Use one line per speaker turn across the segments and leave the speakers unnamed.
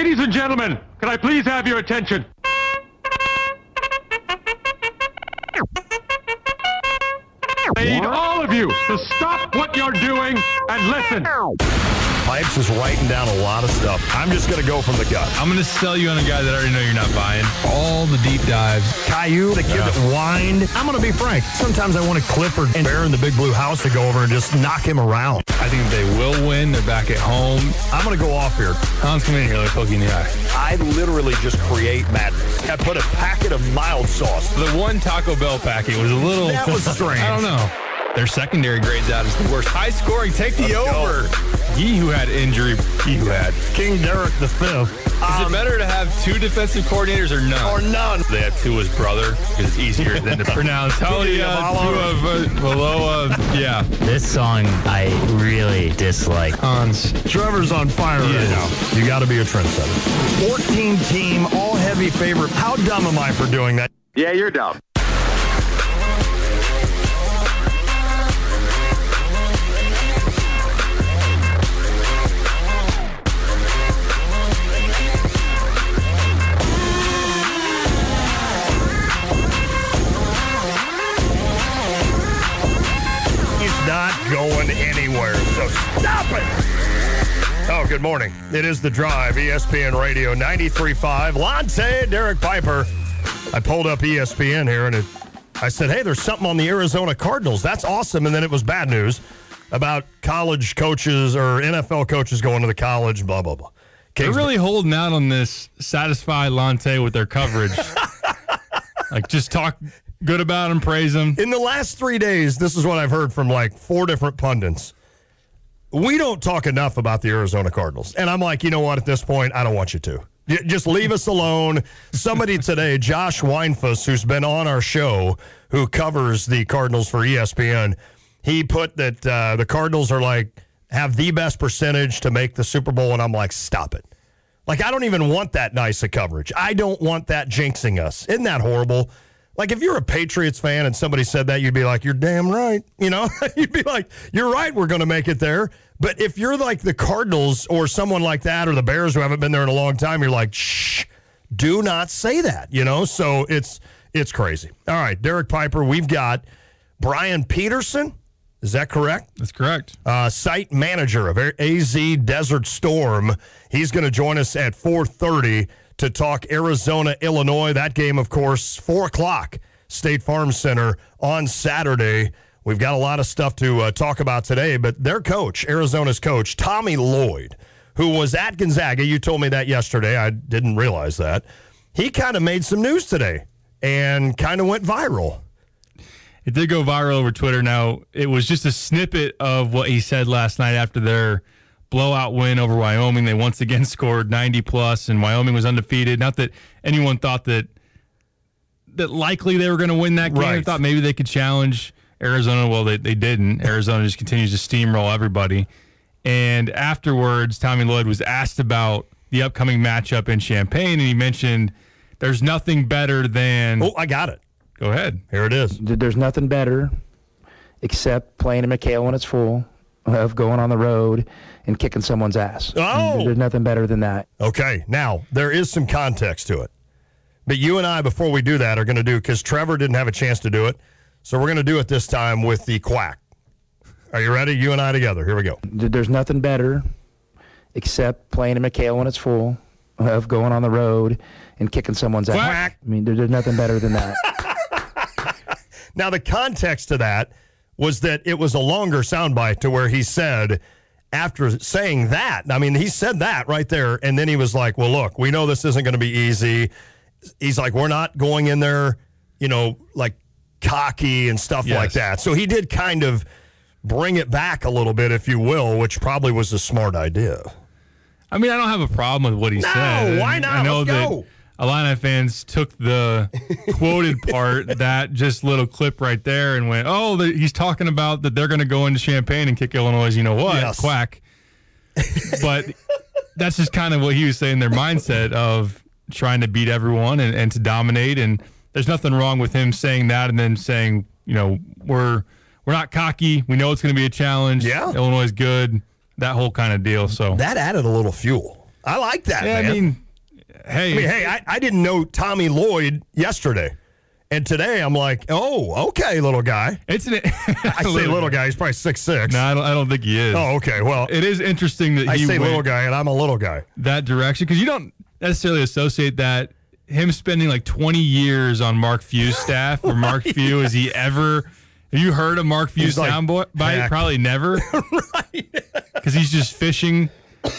Ladies and gentlemen, can I please have your attention? I need all of you to stop what you're doing and listen.
Pipes is writing down a lot of stuff. I'm just going to go from the gut.
I'm going to sell you on a guy that I already know you're not buying. All the deep dives.
Caillou, the kid that whined. I'm going to be frank. Sometimes I want Clifford and Bear in the Big Blue House to go over and just knock him around.
I think they will win. They're back at home.
I'm going to go off here.
Hans, come in here. Let me poke you in the eye.
I literally just create madness. I put a packet of mild sauce.
The one Taco Bell packet was a little...
That was strange.
I don't know. Their secondary grades out is the worst. High scoring, take the over. He who had injury, he who had.
King Derek the Fifth.
Is it better to have two defensive coordinators or none?
Or none.
They have two as brother because it's easier than to pronounce. Yeah.
This song I really dislike.
Hans.
Trevor's on fire right now. You got to be a trendsetter. 14-team, all-heavy favorite. How dumb am I for doing that?
Yeah, you're dumb.
Not going anywhere, so stop it. Oh, good morning. It is The Drive, ESPN Radio 93.5. Lante, Derek Piper. I pulled up ESPN here, and I said, hey, there's something on the Arizona Cardinals. That's awesome. And then it was bad news about college coaches or NFL coaches going to the college, blah, blah, blah.
They're really holding out on this satisfy Lante with their coverage. Like, just talk good about him, praise him.
In the last 3 days, this is what I've heard from like 4 different pundits. We don't talk enough about the Arizona Cardinals. And I'm like, you know what, at this point, I don't want you to. Just leave us alone. Somebody today, Josh Weinfuss, who's been on our show, who covers the Cardinals for ESPN, he put that the Cardinals are like, have the best percentage to make the Super Bowl. And I'm like, stop it. Like, I don't even want that nice of coverage. I don't want that jinxing us. Isn't that horrible? Like, if you're a Patriots fan and somebody said that, you'd be like, you're damn right. You know, you'd be like, you're right, we're going to make it there. But if you're like the Cardinals or someone like that or the Bears who haven't been there in a long time, you're like, shh, do not say that, you know? So it's crazy. All right, Derek Piper, we've got Brian Peterson. Is that correct?
That's correct.
Site manager of AZ Desert Storm. He's going to join us at 4:30 to talk Arizona, Illinois. That game, of course, 4 o'clock, State Farm Center on Saturday. We've got a lot of stuff to talk about today, but their coach, Arizona's coach, Tommy Lloyd, who was at Gonzaga, you told me that yesterday. I didn't realize that. He kind of made some news today and kind of went viral.
It did go viral over Twitter. Now, it was just a snippet of what he said last night after their blowout win over Wyoming. They once again scored 90-plus, and Wyoming was undefeated. Not that anyone thought that likely they were going to win that game. Right. I thought maybe they could challenge Arizona. Well, they didn't. Arizona just continues to steamroll everybody. And afterwards, Tommy Lloyd was asked about the upcoming matchup in Champaign, and he mentioned there's nothing better than...
Oh, I got it.
Go ahead.
Here it is.
There's nothing better except playing in McHale when it's full, of going on the road and kicking someone's ass.
Oh!
There's nothing better than that.
Okay. Now, there is some context to it. But you and I, before we do that, are going to do, because Trevor didn't have a chance to do it, so we're going to do it this time with the quack. Are you ready? You and I together. Here we go.
There's nothing better except playing in McHale when it's full, of going on the road and kicking someone's ass.
Quack!
I mean, there's nothing better than that.
Now, the context to that was that it was a longer soundbite to where he said, after saying that, I mean, he said that right there, and then he was like, well, look, we know this isn't going to be easy. He's like, we're not going in there, you know, like cocky and stuff like that. So he did kind of bring it back a little bit, if you will, which probably was a smart idea.
I mean, I don't have a problem with what he said.
No, why not?
I know
Let's
that
go.
Illini fans took the quoted part, that just little clip right there, and went, oh, he's talking about that they're going to go into Champaign and kick Illinois. You know what?
Yes.
Quack. But that's just kind of what he was saying, their mindset of trying to beat everyone and to dominate. And there's nothing wrong with him saying that and then saying, you know, we're not cocky. We know it's going to be a challenge.
Yeah.
Illinois is good. That whole kind of deal. So
that added a little fuel. I like that,
Yeah,
man. I didn't know Tommy Lloyd yesterday. And today I'm like, oh, okay, little guy.
I
say little guy. He's probably 6'6".
No, I don't think he is.
Oh, okay. Well,
it is interesting that
I
he
say
went
little guy, and I'm a little guy.
that direction because you don't necessarily associate that him spending like 20 years on Mark Few's staff or Mark Few. Is he ever? Have you heard of Mark Few's soundbite? Probably never. Right. Because he's just fishing,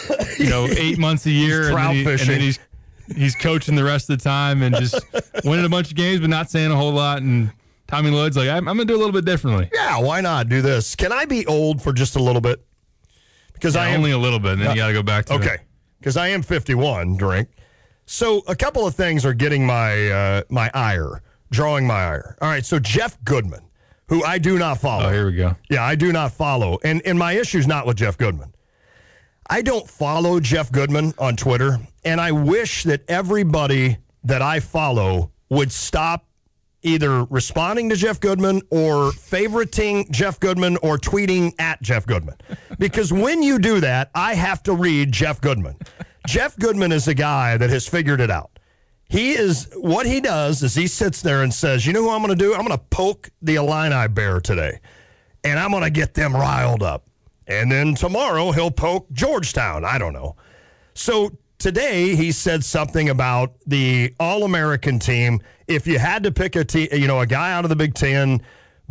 8 months a year,
fishing.
And then he's coaching the rest of the time and just winning a bunch of games, but not saying a whole lot. And Tommy Lloyd's like, I'm going to do a little bit differently.
Yeah, why not do this? Can I be old for just a little bit? Because I am
only a little bit, and then you got to go back to
okay. Because I am 51, Drink. So a couple of things are getting my ire, drawing my ire. All right, so Jeff Goodman, who I do not follow.
Oh, here we go.
Yeah, I do not follow. And my issue's not with Jeff Goodman. I don't follow Jeff Goodman on Twitter, and I wish that everybody that I follow would stop either responding to Jeff Goodman or favoriting Jeff Goodman or tweeting at Jeff Goodman. Because when you do that, I have to read Jeff Goodman. Jeff Goodman is a guy that has figured it out. What he does is he sits there and says, you know who I'm going to do? I'm going to poke the Illini Bear today, and I'm going to get them riled up. And then tomorrow he'll poke Georgetown. I don't know. So today he said something about the All-American team. If you had to pick a guy out of the Big Ten,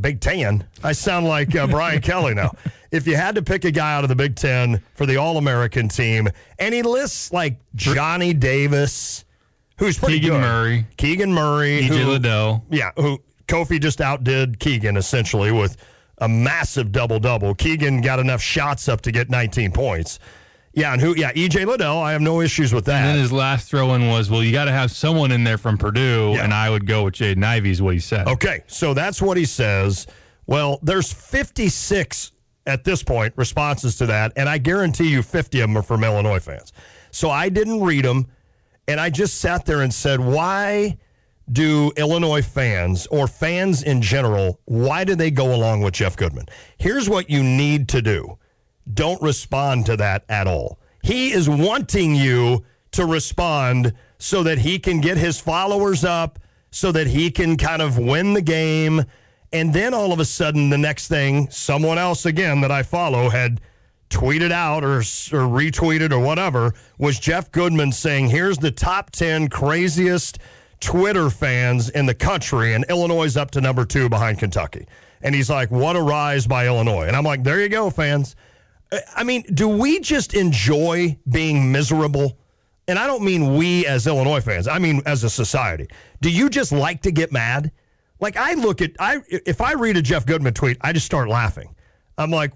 I sound like Brian Kelly now. If you had to pick a guy out of the Big Ten for the All-American team, and he lists like Johnny Davis, who's pretty good. Keegan Murray.
E.J. Liddell.
Yeah, who Kofi just outdid Keegan essentially with a massive double-double. Keegan got enough shots up to get 19 points. Yeah, and E.J. Liddell, I have no issues with that.
And then his last throw-in was, well, you got to have someone in there from Purdue, and I would go with Jaden Ivey is what he said.
Okay, so that's what he says. Well, there's 56 at this point responses to that, and I guarantee you 50 of them are from Illinois fans. So I didn't read them, and I just sat there and said, why do Illinois fans or fans in general, why do they go along with Jeff Goodman? Here's what you need to do. Don't respond to that at all. He is wanting you to respond so that he can get his followers up, so that he can kind of win the game. And then all of a sudden, the next thing, someone else again that I follow had tweeted out or retweeted or whatever, was Jeff Goodman saying, here's the top 10 craziest Twitter fans in the country, and Illinois is up to number 2 behind Kentucky. And he's like, what a rise by Illinois. And I'm like, there you go, fans. I mean, do we just enjoy being miserable? And I don't mean we as Illinois fans. I mean as a society. Do you just like to get mad? Like if I read a Jeff Goodman tweet, I just start laughing. I'm like,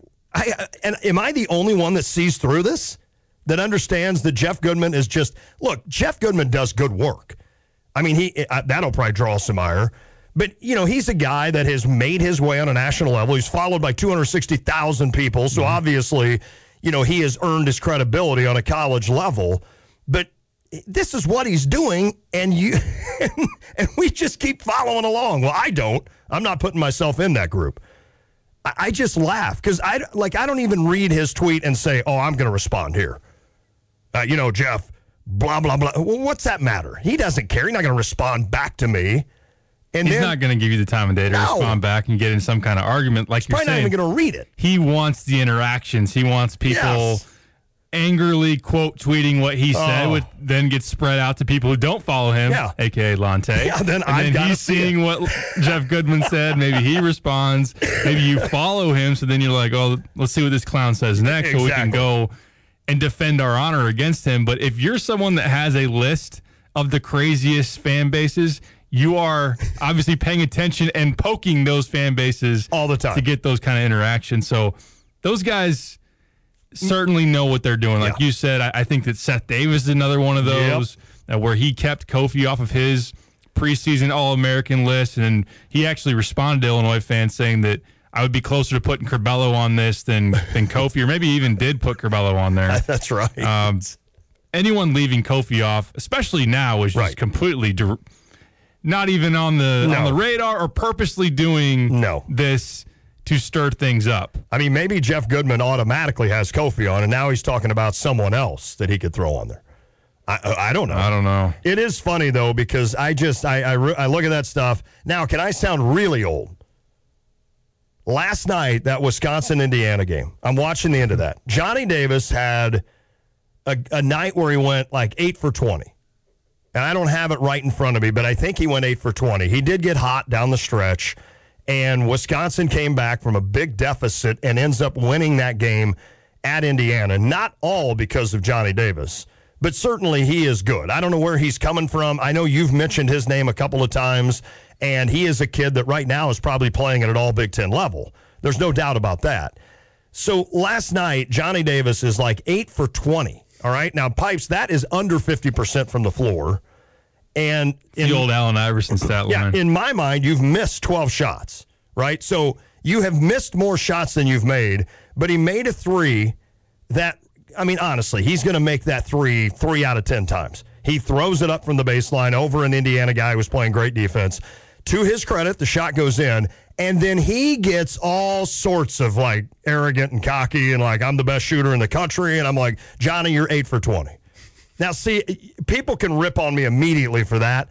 am I the only one that sees through this? That understands that Jeff Goodman is just, look, Jeff Goodman does good work. I mean, that'll probably draw some ire. But, he's a guy that has made his way on a national level. He's followed by 260,000 people. So obviously, he has earned his credibility on a college level. But this is what he's doing, and and we just keep following along. Well, I don't. I'm not putting myself in that group. I just laugh because I don't even read his tweet and say, oh, I'm going to respond here. Jeff, blah, blah, blah. Well, what's that matter? He doesn't care. He's not going to respond back to me. And
he's not going to give you the time of day to respond back and get in some kind of argument like you're saying.
Probably not even going to read it.
He wants the interactions. He wants people angrily quote tweeting what he said, which then gets spread out to people who don't follow him, a.k.a. Lante.
Yeah, then
he's seeing what Jeff Goodman said. Maybe he responds. Maybe you follow him, so then you're like, oh, let's see what this clown says next so we can go and defend our honor against him. But if you're someone that has a list of the craziest fan bases, you are obviously paying attention and poking those fan bases
all the time
to get those kind of interactions. So those guys certainly know what they're doing. Like you said, I think that Seth Davis is another one of those where he kept Kofi off of his preseason All-American list, and he actually responded to Illinois fans saying that I would be closer to putting Curbelo on this than Kofi, or maybe even did put Curbelo on there.
That's right.
Anyone leaving Kofi off, especially now, is just completely not even on the radar or purposely doing this to stir things up.
I mean, maybe Jeff Goodman automatically has Kofi on, and now he's talking about someone else that he could throw on there. I don't know.
I don't know.
It is funny, though, because I look at that stuff. Now, can I sound really old? Last night, that Wisconsin-Indiana game, I'm watching the end of that. Johnny Davis had a night where he went like 8 for 20. And I don't have it right in front of me, but I think he went 8 for 20. He did get hot down the stretch, and Wisconsin came back from a big deficit and ends up winning that game at Indiana. Not all because of Johnny Davis, but certainly he is good. I don't know where he's coming from. I know you've mentioned his name a couple of times, and he is a kid that right now is probably playing at an all Big Ten level. There's no doubt about that. So last night, Johnny Davis is like 8 for 20. All right. Now, Pipes, that is under 50% from the floor. And
The old Allen Iverson stat line.
Yeah, in my mind, you've missed 12 shots, right? So you have missed more shots than you've made, but he made a three that, I mean, honestly, he's going to make that three out of 10 times. He throws it up from the baseline over an Indiana guy who was playing great defense. To his credit, the shot goes in, and then he gets all sorts of, like, arrogant and cocky and, like, I'm the best shooter in the country. And I'm like, Johnny, you're 8 for 20. Now, see, people can rip on me immediately for that.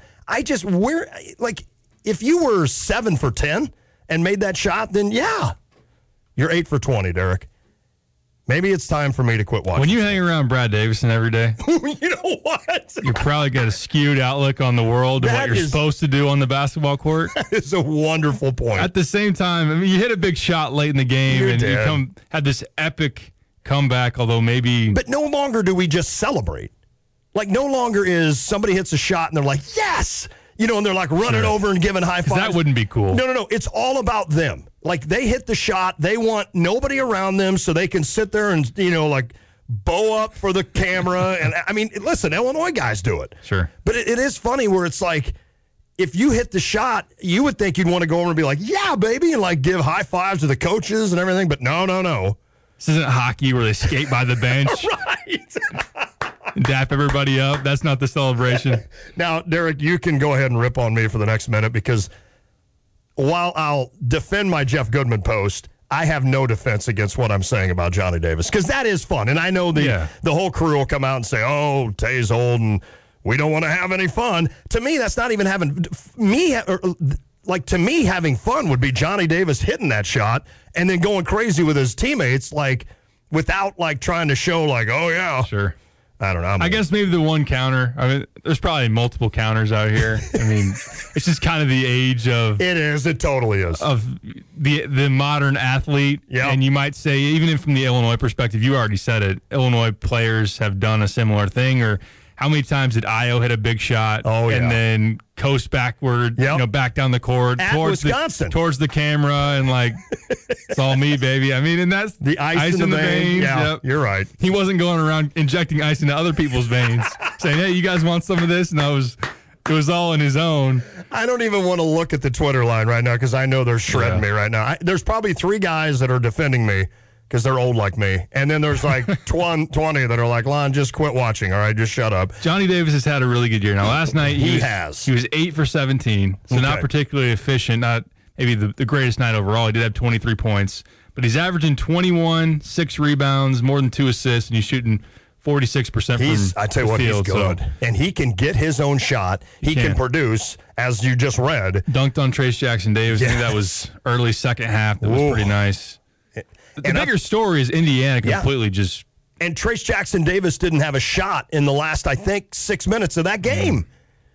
If you were 7 for 10 and made that shot, then, yeah, you're 8 for 20, Derek. Maybe it's time for me to quit watching.
When you hang around Brad Davison every day,
you know what?
you probably got a skewed outlook on the world and what you're supposed to do on the basketball court.
It's a wonderful point.
At the same time, I mean, you hit a big shot late in the game, you had this epic comeback, although maybe.
But no longer do we just celebrate. Like, no longer is somebody hits a shot and they're like, yes! You know, and they're like running over and giving high fives.
That wouldn't be cool.
No. It's all about them. Like, they hit the shot. They want nobody around them so they can sit there and, you know, like, bow up for the camera. And, I mean, listen, Illinois guys do it.
Sure.
But it is funny where it's like, if you hit the shot, you would think you'd want to go over and be like, yeah, baby, and, like, give high fives to the coaches and everything. But no.
This isn't hockey where they skate by the bench.
Right.
Dap everybody up. That's not the celebration.
Now, Derek, you can go ahead and rip on me for the next minute because while I'll defend my Jeff Goodman post, I have no defense against what I'm saying about Johnny Davis because that is fun. And I know the whole crew will come out and say, oh, Tay's old and we don't want to have any fun. To me, that's not even having me. To me, having fun would be Johnny Davis hitting that shot and then going crazy with his teammates, like without like trying to show like, oh, yeah.
Sure.
I don't know.
I guess maybe the one counter. I mean, there's probably multiple counters out here. I mean, it's just kind of the age of.
It is. It totally is.
Of the modern athlete.
Yeah.
And you might say, even from the Illinois perspective, you already said it. Illinois players have done a similar thing. Or how many times did Io hit a big shot?
Oh, yeah.
And then coast backward, back down the court.
At Wisconsin.
Towards the camera and like, it's all me, baby. I mean, and that's
the ice in the veins. Yeah, you're right.
He wasn't going around injecting ice into other people's veins, saying, hey, you guys want some of this? And it was all in his own.
I don't even want to look at the Twitter line right now because I know they're shredding me right now. There's probably 3 guys that are defending me because they're old like me. And then there's like 20 that are like, Lon, just quit watching. All right, just shut up.
Johnny Davis has had a really good year. Now, last night he was 8 for 17, so not particularly efficient, not maybe the greatest night overall. He did have 23 points, but he's averaging 21, 6 rebounds, more than 2 assists, and he's shooting 46% from
I tell you what,
field,
he's good. And he can get his own shot. He can produce, as you just read.
Dunked on Trace Jackson Davis. I think that was early second half. That was pretty nice. The bigger story is Indiana completely just.
And Trace Jackson Davis didn't have a shot in the last, I think, 6 minutes of that game.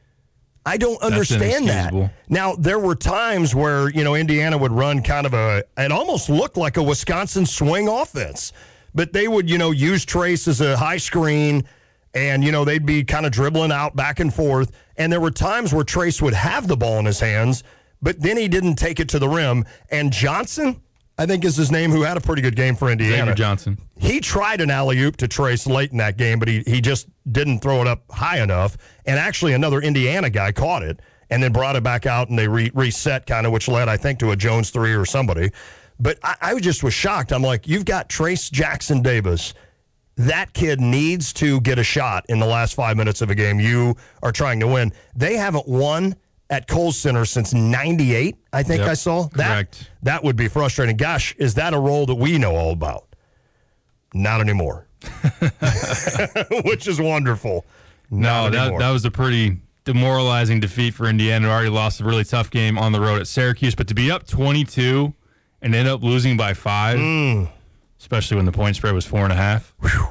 I don't understand that. Now, there were times where, Indiana would run kind of it almost looked like a Wisconsin swing offense. But they would, use Trace as a high screen and, they'd be kind of dribbling out back and forth. And there were times where Trace would have the ball in his hands, but then he didn't take it to the rim. And Johnson, I think is his name, who had a pretty good game for Indiana.
Xavier Johnson.
He tried an alley-oop to Trace late in that game, but he just didn't throw it up high enough. And actually another Indiana guy caught it and then brought it back out, and they reset kind of, which led, I think, to a Jones 3 or somebody. But I just was shocked. I'm like, you've got Trace Jackson Davis. That kid needs to get a shot in the last 5 minutes of a game you are trying to win. They haven't won at Kohl's Center since 98, I think I saw.
Correct.
That would be frustrating. Gosh, is that a role that we know all about? Not anymore. Which is wonderful.
No,
Not anymore.
that was a pretty demoralizing defeat for Indiana. Who already lost a really tough game on the road at Syracuse, but to be up 22 and end up losing by 5, especially when the point spread was 4.5.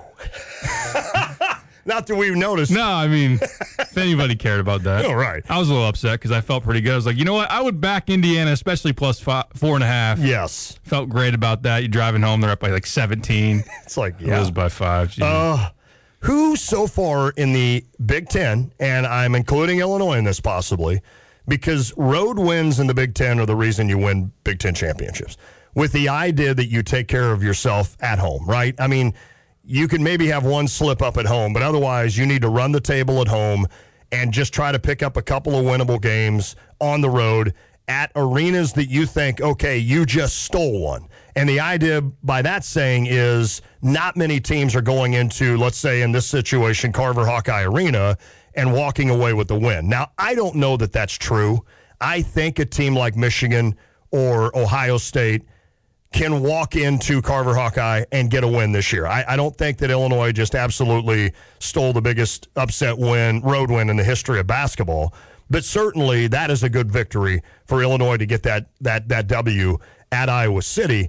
Not that we've noticed.
No, I mean, if anybody cared about that.
Oh, right.
I was a little upset because I felt pretty good. I was like, you know what? I would back Indiana, especially plus 4.5.
Yes.
Felt great about that. You're driving home, they're up by like 17.
It's like, yeah.
Lose by 5. Geez.
Who so far in the Big Ten, and I'm including Illinois in this possibly, because road wins in the Big Ten are the reason you win Big Ten championships, with the idea that you take care of yourself at home, right? I mean, you can maybe have one slip up at home, but otherwise you need to run the table at home and just try to pick up a couple of winnable games on the road at arenas that you think, okay, you just stole one. And the idea by that saying is not many teams are going into, let's say in this situation, Carver Hawkeye Arena and walking away with the win. Now, I don't know that that's true. I think a team like Michigan or Ohio State can walk into Carver Hawkeye and get a win this year. I don't think that Illinois just absolutely stole the biggest upset win, road win in the history of basketball. But certainly that is a good victory for Illinois to get that W at Iowa City.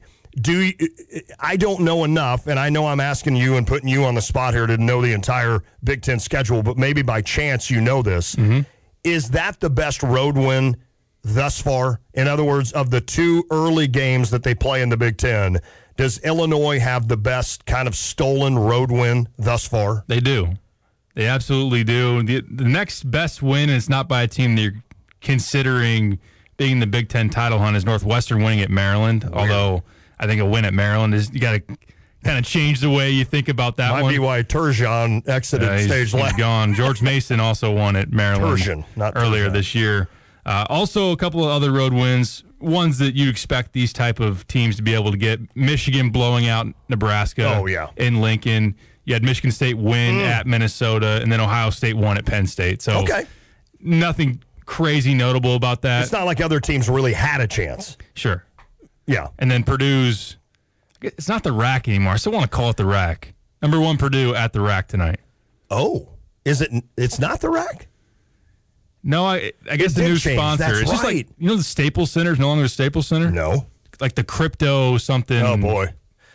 I don't know enough, and I know I'm asking you and putting you on the spot here to know the entire Big Ten schedule, but maybe by chance you know this. Mm-hmm. Is that the best road win thus far? In other words, of the 2 early games that they play in the Big Ten, does Illinois have the best kind of stolen road win thus far?
They do. They absolutely do. The next best win is not by a team that you're considering being the Big Ten title hunt, is Northwestern winning at Maryland. Weird. Although I think a win at Maryland is, you got to kind of change the way you think about that one.
Might be why Turgeon exited stage left.
He's gone. George Mason also won at Maryland earlier
Turgeon.
this year. Also, a couple of other road wins, ones that you'd expect these type of teams to be able to get. Michigan blowing out Nebraska in Lincoln. You had Michigan State win at Minnesota, and then Ohio State won at Penn State. So nothing crazy notable about that.
It's not like other teams really had a chance.
Sure.
Yeah.
And then Purdue's, it's not the Rack anymore. I still want to call it the Rack. Number 1 Purdue at the Rack tonight.
Oh, is it? It's not the Rack?
No, I guess the new sponsor.
That's
it's just like, you know, the Staples Center is no longer the Staples Center?
No.
Like the crypto something.
Oh, boy.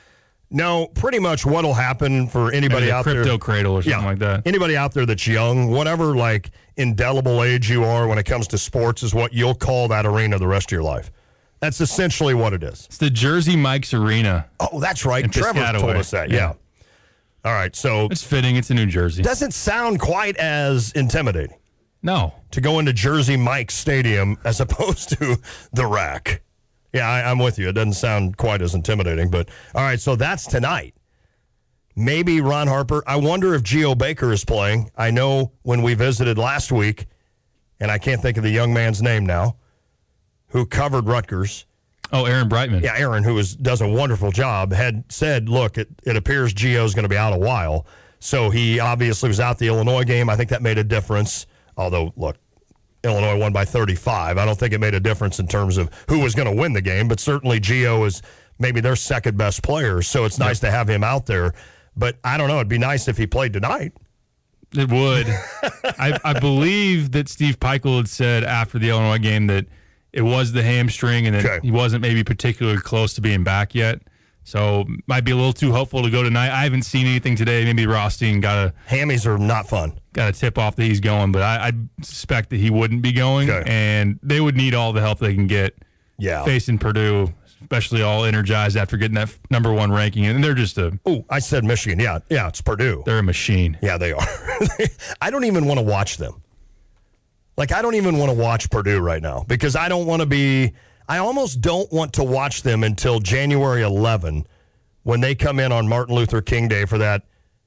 No, pretty much what'll happen for anybody out there.
Crypto Cradle or something like that.
Anybody out there that's young, whatever like indelible age you are when it comes to sports is what you'll call that arena the rest of your life. That's essentially what it is.
It's the Jersey Mike's Arena.
Oh, that's right. Trevor
Piscataway.
told us that. Yeah. All right. So
it's fitting. It's in New Jersey.
Doesn't sound quite as intimidating.
No.
To go into Jersey Mike's Stadium as opposed to the Rack. Yeah, I'm with you. It doesn't sound quite as intimidating. But, all right, so that's tonight. Maybe Ron Harper. I wonder if Geo Baker is playing. I know when we visited last week, and I can't think of the young man's name now, who covered Rutgers.
Oh, Aaron Brightman.
Yeah, Aaron, who does a wonderful job, had said, look, it appears Geo's going to be out a while. So he obviously was out the Illinois game. I think that made a difference. Although, look, Illinois won by 35. I don't think it made a difference in terms of who was going to win the game, but certainly Geo is maybe their second best player, so it's nice to have him out there. But I don't know. It'd be nice if he played tonight.
It would. I believe that Steve Peichel had said after the Illinois game that it was the hamstring and that he wasn't maybe particularly close to being back yet. So might be a little too hopeful to go tonight. I haven't seen anything today. Maybe Rothstein got
hammies are not fun.
Got a tip off that he's going, but I suspect that he wouldn't be going, and they would need all the help they can get.
Yeah,
facing Purdue, especially all energized after getting that number 1 ranking, and they're just a.
Oh, I said Michigan. Yeah, it's Purdue.
They're a machine.
Yeah, they are. I don't even want to watch them. Like I don't even want to watch Purdue right now because I don't want to be. I almost don't want to watch them until January 11 when they come in on Martin Luther King Day for that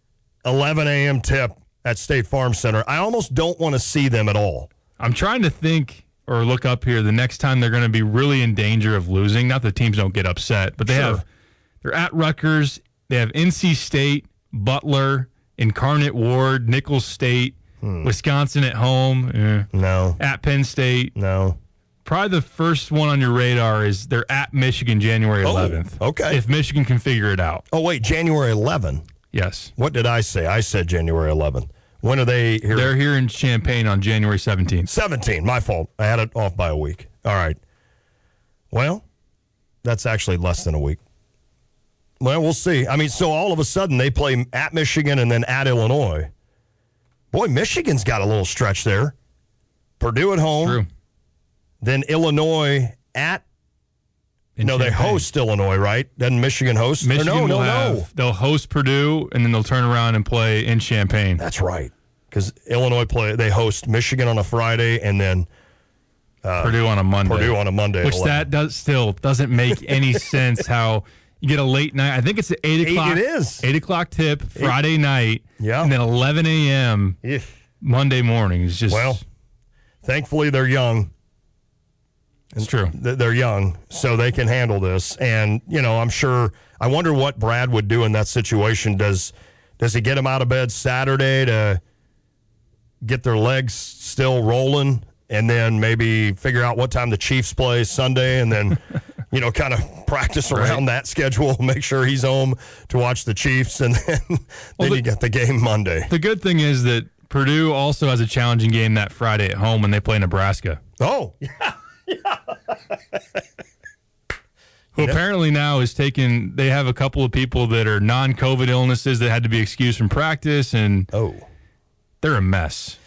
11 a.m. tip at State Farm Center. I almost don't want to see them at all.
I'm trying to think or look up here the next time they're going to be really in danger of losing. Not that teams don't get upset, but they're at Rutgers. They have NC State, Butler, Incarnate Ward, Nicholls State, Wisconsin at home.
No.
At Penn State.
No.
Probably the first one on your radar is they're at Michigan January 11th.
Okay.
If Michigan can figure it out.
Oh, wait, January 11th?
Yes.
What did I say? I said January 11th. When are they here?
They're here in Champaign on January 17th.
17. My fault. I had it off by a week. All right. Well, that's actually less than a week. Well, we'll see. I mean, so all of a sudden they play at Michigan and then at Illinois. Boy, Michigan's got a little stretch there. Purdue at home.
True.
Then Illinois at. They host Illinois, right? Doesn't Michigan host?
Michigan they'll host Purdue, and then they'll turn around and play in Champaign.
That's right. Because Illinois they host Michigan on a Friday, and then
Purdue on a Monday. Which that doesn't make any sense how you get a late night. I think it's at 8 o'clock.
It is.
8 o'clock tip, Friday night, and then 11 a.m. Monday morning. It's just...
Well, thankfully they're young.
It's true.
They're young, so they can handle this. And, I'm sure, I wonder what Brad would do in that situation. Does he get them out of bed Saturday to get their legs still rolling and then maybe figure out what time the Chiefs play Sunday and then, kind of practice around that schedule, make sure he's home to watch the Chiefs, and then, you get the game Monday.
The good thing is that Purdue also has a challenging game that Friday at home when they play Nebraska.
Oh, yeah.
Who apparently now is they have a couple of people that are non-COVID illnesses that had to be excused from practice, and they're a mess.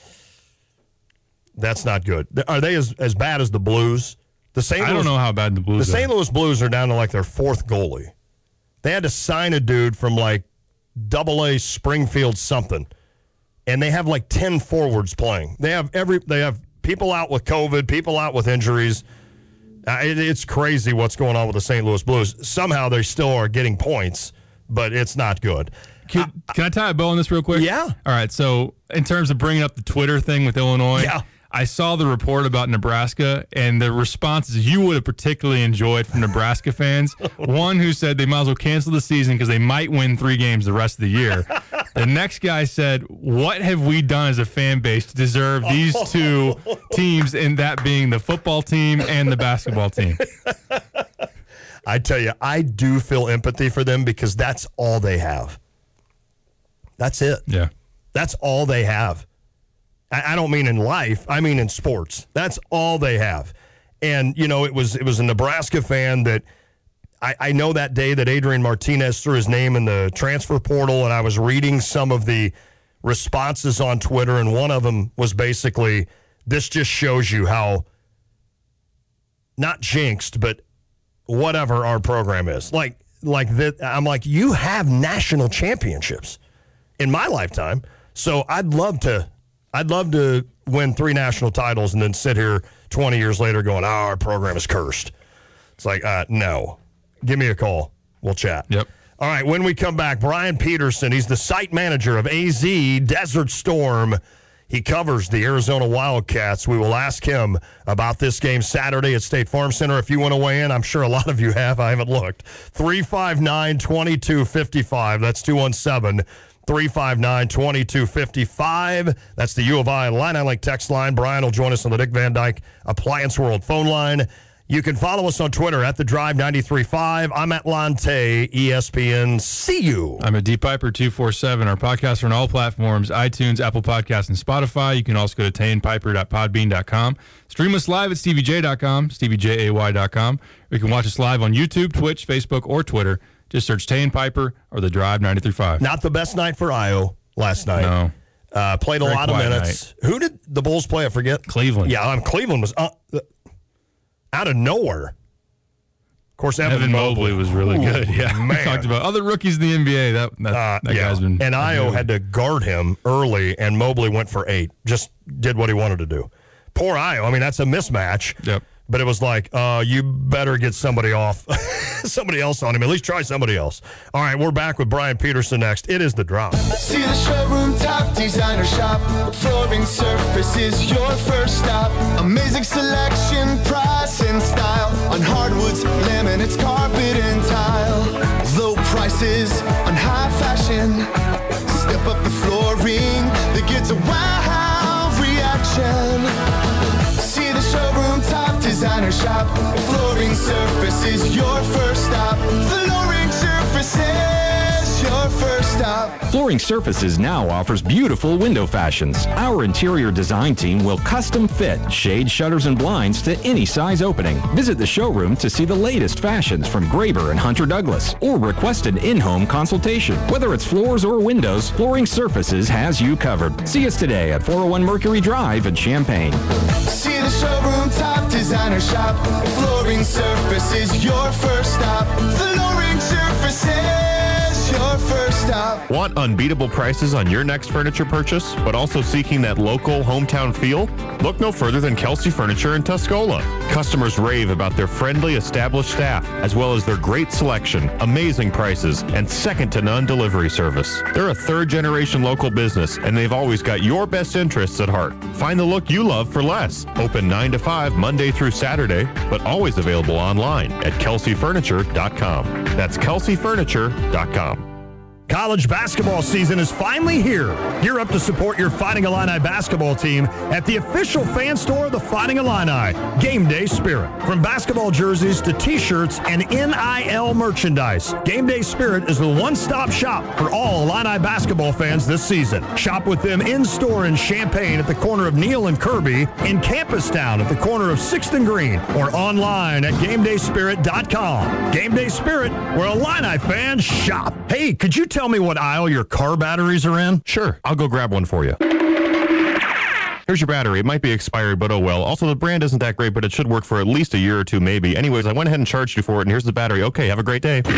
That's not good. Are they as bad as the Blues?
I don't know how bad the Blues are.
The St. Louis Blues are down to like their fourth goalie. They had to sign a dude from like AA Springfield something, and they have like 10 forwards playing. They have people out with COVID, people out with injuries. It's crazy what's going on with the St. Louis Blues. Somehow they still are getting points, but it's not good.
Can I tie a bow on this real quick?
Yeah.
All right. So in terms of bringing up the Twitter thing with Illinois, I saw the report about Nebraska, and the responses you would have particularly enjoyed from Nebraska fans. One who said they might as well cancel the season because they might win 3 games the rest of the year. The next guy said, what have we done as a fan base to deserve these 2 teams, and that being the football team and the basketball team?
I tell you, I do feel empathy for them because that's all they have. That's it.
Yeah.
That's all they have. I don't mean in life. I mean in sports. That's all they have. And, it was a Nebraska fan that I know that day that Adrian Martinez threw his name in the transfer portal, and I was reading some of the responses on Twitter, and one of them was basically, this just shows you how not jinxed, but whatever our program is. Like that. I'm like, you have national championships in my lifetime. So I'd love to win 3 national titles and then sit here 20 years later going, our program is cursed. It's like, no. Give me a call. We'll chat.
Yep.
All right, when we come back, Brian Peterson, he's the site manager of AZ Desert Storm. He covers the Arizona Wildcats. We will ask him about this game Saturday at State Farm Center. If you want to weigh in, I'm sure a lot of you have. I haven't looked. 359-2255. That's 217-359-2255. That's the U of I Illini Link text line. Brian will join us on the Dick Van Dyke Appliance World phone line. You can follow us on Twitter at @TheDrive935. I'm at Lante, ESPN. See you.
I'm at Deep Piper 247. Our podcasts are on all platforms, iTunes, Apple Podcasts, and Spotify. You can also go to TanePiper.podbean.com. Stream us live at StevieJ.com, StevieJay.com. Or you can watch us live on YouTube, Twitch, Facebook, or Twitter. Just search Tane Piper or The Drive 93.5.
Not the best night for Io last night.
No.
Played a lot of minutes. Night. Who did the Bulls play? I forget.
Cleveland.
Yeah, Cleveland was out of nowhere. Of course, Evan
Mobley was really good. Yeah,
man.
We talked about other rookies in the NBA. That guy's been.
And Io had to guard him early, and Mobley went for 8. Just did what he wanted to do. Poor Io. I mean, that's a mismatch.
Yep.
But it was like, you better get somebody else on him. At least try somebody else. All right, we're back with Brian Peterson next. It is The Drive.
See the showroom top designer shop. Flooring surface is your first stop. Amazing selection, price, and style. On hardwoods, laminates, carpet, and tile. Low prices on high fashion. Step up the flooring that gets a wow reaction. See the showroom top designer shop. Flooring surface is your first stop. Flooring surface is your first stop. Shop.
Flooring Surfaces now offers beautiful window fashions. Our interior design team will custom fit shade, shutters, and blinds to any size opening. Visit the showroom to see the latest fashions from Graber and Hunter Douglas, or request an in-home consultation. Whether it's floors or windows, Flooring Surfaces has you covered. See us today at 401 Mercury Drive in Champaign.
See the showroom top designer shop. Flooring Surfaces, your first stop. Flooring Surfaces, your first stop.
Want unbeatable prices on your next furniture purchase, but also seeking that local hometown feel? Look no further than Kelsey Furniture in Tuscola. Customers rave about their friendly, established staff, as well as their great selection, amazing prices, and second-to-none delivery service. They're a third-generation local business, and they've always got your best interests at heart. Find the look you love for less. Open 9 to 5 Monday through Saturday, but always available online at kelseyfurniture.com. That's kelseyfurniture.com.
College basketball season is finally here. Gear up to support your Fighting Illini basketball team at the official fan store of the Fighting Illini, Game Day Spirit. From basketball jerseys to t-shirts and NIL merchandise, Game Day Spirit is the one-stop shop for all Illini basketball fans this season. Shop with them in-store in Champaign at the corner of Neal and Kirby, in Campustown at the corner of 6th and Green, or online at GameDaySpirit.com. Game Day Spirit, where Illini fans shop. Hey, could you tell me what aisle your car batteries are in?
Sure, I'll go grab one for you. Here's your battery. It might be expired, but oh well. Also, the brand isn't that great, but it should work for at least a year or two, maybe. Anyways, I went ahead and charged you for it, and here's the battery. Okay, have a great day.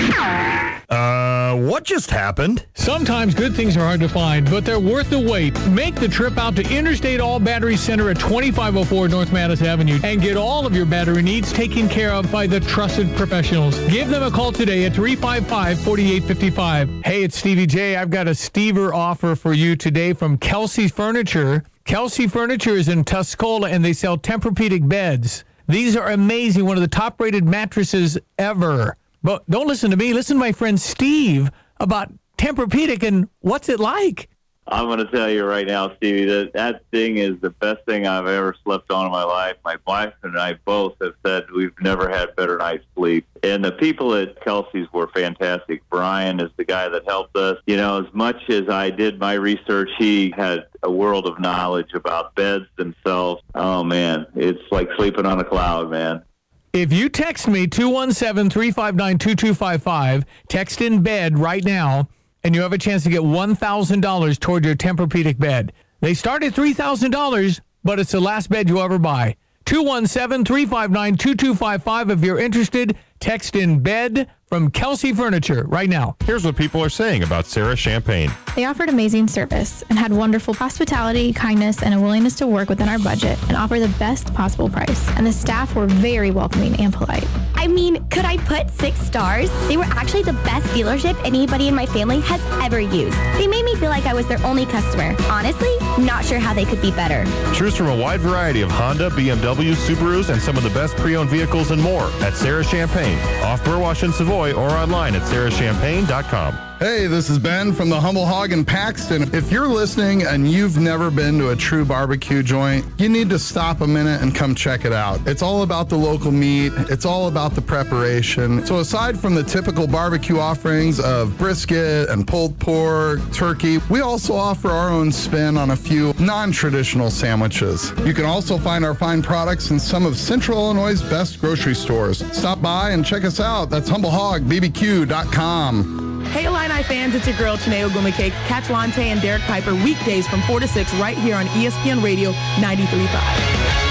What just happened?
Sometimes good things are hard to find, but they're worth the wait. Make the trip out to Interstate All Battery Center at 2504 North Mattis Avenue and get all of your battery needs taken care of by the trusted professionals. Give them a call today at 355-4855. Hey, it's Stevie J. I've got a Stever offer for you today from Kelsey Furniture. Kelsey Furniture is in Tuscola, and they sell Tempur-Pedic beds. These are amazing, one of the top-rated mattresses ever. But don't listen to me. Listen to my friend Steve about Tempur-Pedic and what's it like.
I'm going to tell you right now, Stevie, that thing is the best thing I've ever slept on in my life. My wife and I both have said we've never had better night's sleep. And the people at Kelsey's were fantastic. Brian is the guy that helped us. You know, as much as I did my research, he had a world of knowledge about beds themselves. Oh, man, it's like sleeping on a cloud, man.
If you text me 217-359-2255, text in bed right now, and you have a chance to get $1,000 toward your Tempur-Pedic bed. They start at $3,000, but it's the last bed you'll ever buy. 217-359-2255 if you're interested. Text in bed from Kelsey Furniture right now.
Here's what people are saying about Sarah Champagne.
They offered amazing service and had wonderful hospitality, kindness, and a willingness to work within our budget and offer the best possible price. And the staff were very welcoming and polite.
I mean, could I put 6 stars? They were actually the best dealership anybody in my family has ever used. They made me feel like I was their only customer. Honestly, not sure how they could be better.
Choose from a wide variety of Honda, BMW, Subarus, and some of the best pre-owned vehicles and more at Sarah Champagne, off Burwash and Savoy, or online at sarahchampagne.com.
Hey, this is Ben from the Humble Hog in Paxton. If you're listening and you've never been to a true barbecue joint, you need to stop a minute and come check it out. It's all about the local meat. It's all about the preparation. So aside from the typical barbecue offerings of brisket and pulled pork, turkey, we also offer our own spin on a few non-traditional sandwiches. You can also find our fine products in some of Central Illinois' best grocery stores. Stop by and check us out. That's humblehogbbbq.com.
Hey Illini fans, it's your girl Chineo Gumake. Catch Lante and Derek Piper weekdays from 4 to 6 right here on ESPN Radio 93.5.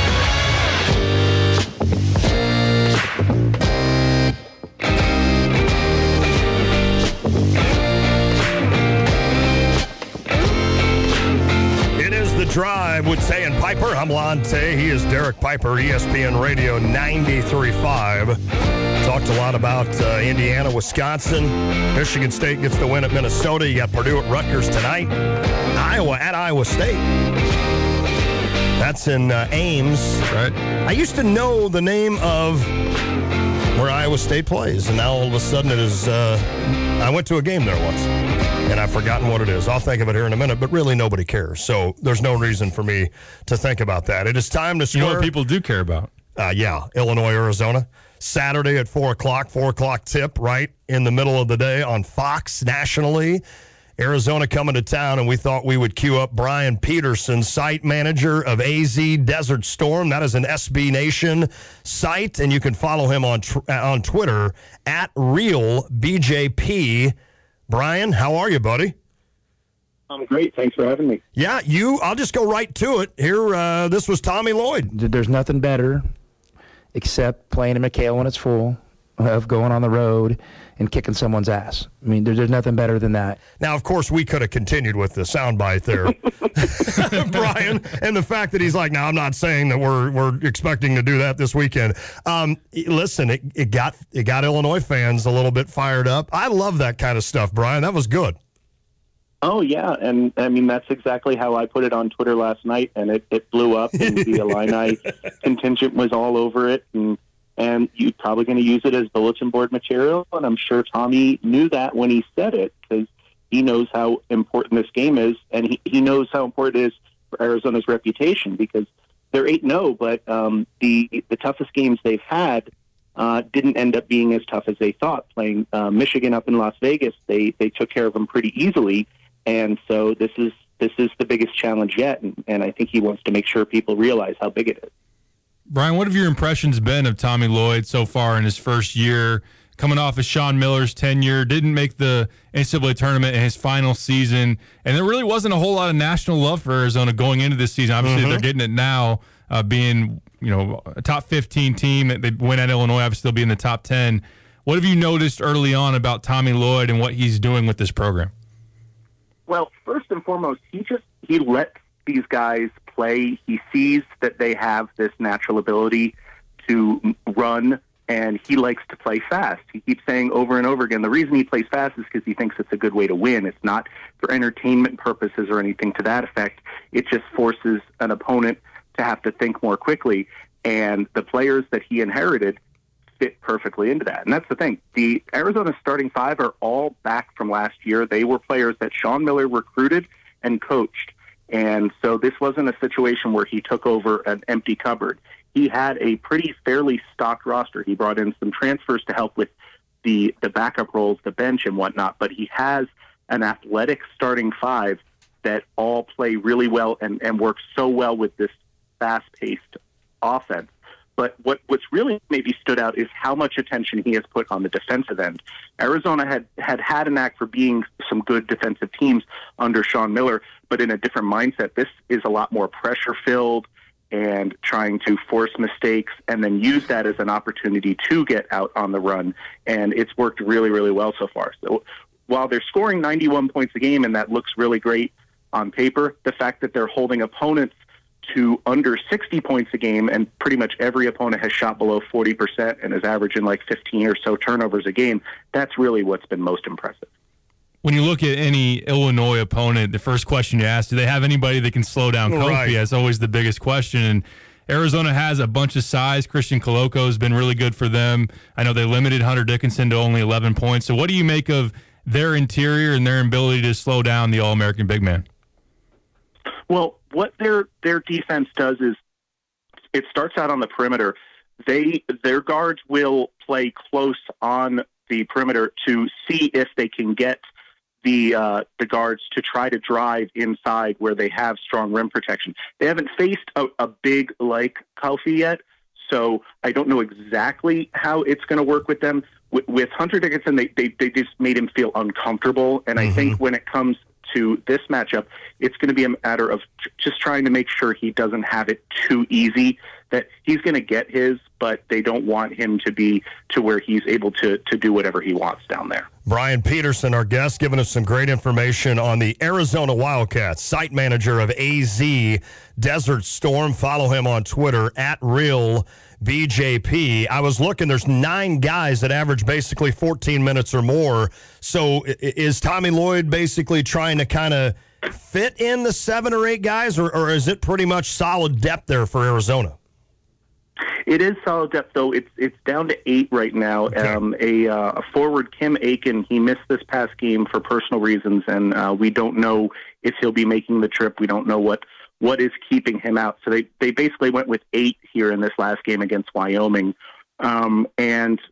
Drive with Tay and Piper. I'm Lante. He is Derek Piper, ESPN Radio 93.5. Talked a lot about Indiana, Wisconsin. Michigan State gets the win at Minnesota. You got Purdue at Rutgers tonight. Iowa at Iowa State. That's in Ames. Right. I used to know the name of where Iowa State plays, and now all of a sudden it is. I went to a game there once, and I've forgotten what it is. I'll think of it here in a minute, but really nobody cares. So there's no reason for me to think about that. It is time to square.
You know what people do care about?
Yeah, Illinois, Arizona. Saturday at 4 o'clock, 4 o'clock tip, right in the middle of the day on Fox nationally. Arizona coming to town, and we thought we would cue up Brian Peterson, site manager of AZ Desert Storm. That is an SB Nation site, and you can follow him on Twitter at RealBJP. Brian, how are you, buddy?
I'm great. Thanks for having me.
Yeah, I'll just go right to it. Here, this was Tommy Lloyd.
There's nothing better except playing in McHale when it's full, of going on the road and kicking someone's ass. I mean, there's nothing better than that.
Now, of course, we could have continued with the soundbite there, Brian, and the fact that he's like, "No, I'm not saying that we're expecting to do that this weekend." Listen, it got Illinois fans a little bit fired up. I love that kind of stuff, Brian. That was good.
Oh, yeah, and I mean, that's exactly how I put it on Twitter last night, and it blew up, and the Illini contingent was all over it, and you're probably going to use it as bulletin board material, and I'm sure Tommy knew that when he said it, because he knows how important this game is, and he knows how important it is for Arizona's reputation, because they're 8-0, but the toughest games they've had didn't end up being as tough as they thought. Playing Michigan up in Las Vegas, they took care of them pretty easily, and so this is the biggest challenge yet, and I think he wants to make sure people realize how big it is.
Brian, what have your impressions been of Tommy Lloyd so far in his first year, coming off of Sean Miller's tenure, didn't make the NCAA tournament in his final season, and there really wasn't a whole lot of national love for Arizona going into this season. Obviously, they're getting it now, being a top 15 team. They win at Illinois, obviously they'll be in the top 10. What have you noticed early on about Tommy Lloyd and what he's doing with this program?
Well, first and foremost, he lets these guys play. He sees that they have this natural ability to run, and he likes to play fast. He keeps saying over and over again, the reason he plays fast is because he thinks it's a good way to win. It's not for entertainment purposes or anything to that effect. It just forces an opponent to have to think more quickly, and the players that he inherited fit perfectly into that. And that's the thing. The Arizona starting five are all back from last year. They were players that Sean Miller recruited and coached. And so this wasn't a situation where he took over an empty cupboard. He had a pretty fairly stocked roster. He brought in some transfers to help with the backup roles, the bench and whatnot, but he has an athletic starting five that all play really well and work so well with this fast-paced offense. But what's really maybe stood out is how much attention he has put on the defensive end. Arizona had a knack for being some good defensive teams under Sean Miller, but in a different mindset. This is a lot more pressure-filled and trying to force mistakes and then use that as an opportunity to get out on the run. And it's worked really, really well so far. So while they're scoring 91 points a game, and that looks really great on paper, the fact that they're holding opponents to under 60 points a game, and pretty much every opponent has shot below 40% and is averaging like 15 or so turnovers a game, that's really what's been most impressive.
When you look at any Illinois opponent, the first question you ask, do they have anybody that can slow down Kofi? Right. That's always the biggest question. And Arizona has a bunch of size. Christian Koloko has been really good for them. I know they limited Hunter Dickinson to only 11 points. So what do you make of their interior and their ability to slow down the All-American big man?
Well, what their defense does is it starts out on the perimeter. Their guards will play close on the perimeter to see if they can get the guards to try to drive inside where they have strong rim protection. They haven't faced a big like Kofi yet, so I don't know exactly how it's going to work with them. With Hunter Dickinson, they just made him feel uncomfortable, and I think when it comes to this matchup, it's going to be a matter of just trying to make sure he doesn't have it too easy, that he's going to get his, but they don't want him to be to where he's able to do whatever he wants down there.
Brian Peterson, our guest, giving us some great information on the Arizona Wildcats, site manager of AZ Desert Storm. Follow him on Twitter at RealBJP. I was looking, there's 9 guys that average basically 14 minutes or more. So is Tommy Lloyd basically trying to kind of fit in the 7 or 8 guys, or is it pretty much solid depth there for Arizona?
It is solid depth, though. It's down to 8 right now. Okay. A forward, Kim Aiken, he missed this past game for personal reasons, and we don't know if he'll be making the trip. We don't know what is keeping him out. So they basically went with 8 here in this last game against Wyoming, and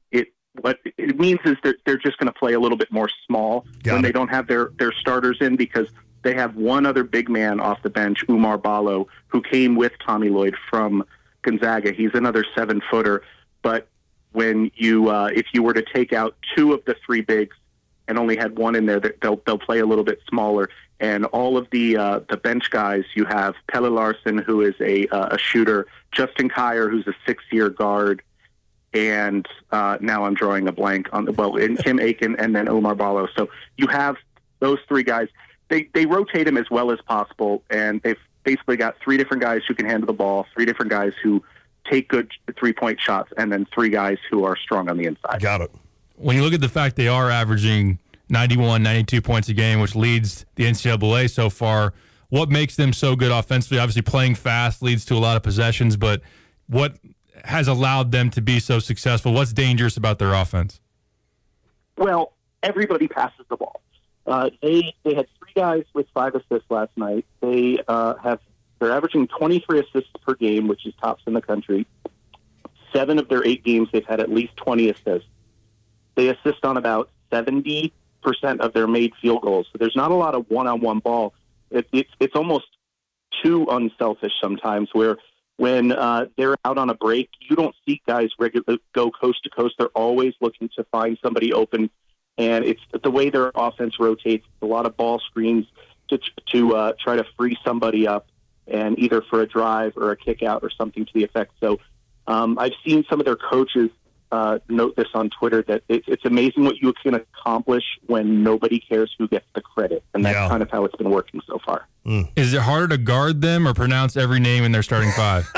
what it means is they're just going to play a little bit more small when they don't have their starters in, because they have one other big man off the bench, Umar Ballo, who came with Tommy Lloyd from Gonzaga. He's another 7-footer, but when you if you were to take out two of the three bigs and only had one in there, they'll play a little bit smaller. And all of the bench guys, you have Pelle Larsson, who is a shooter, Justin Kier, who's a 6-year guard, and now I'm drawing a blank on and Kim Aiken, and then Omar Ballo. So you have those three guys. They rotate them as well as possible, and they've basically got three different guys who can handle the ball, three different guys who take good three-point shots, and then three guys who are strong on the inside.
Got it.
When you look at the fact they are averaging 91, 92 points a game, which leads the NCAA so far, what makes them so good offensively? Obviously, playing fast leads to a lot of possessions, but what has allowed them to be so successful? What's dangerous about their offense?
Well, everybody passes the ball. They had three guys with 5 assists last night. They're averaging 23 assists per game, which is tops in the country. 7 of their 8 games, they've had at least 20 assists. They assist on about 70% of their made field goals. So there's not a lot of one-on-one ball. It's almost too unselfish sometimes, where when they're out on a break, you don't see guys go coast to coast. They're always looking to find somebody open. And it's the way their offense rotates, a lot of ball screens to try to free somebody up, and either for a drive or a kick out or something to the effect. So I've seen some of their coaches note this on Twitter, that it's amazing what you can accomplish when nobody cares who gets the credit. And that's kind of how it's been working so far.
Is it harder to guard them or pronounce every name in their starting 5?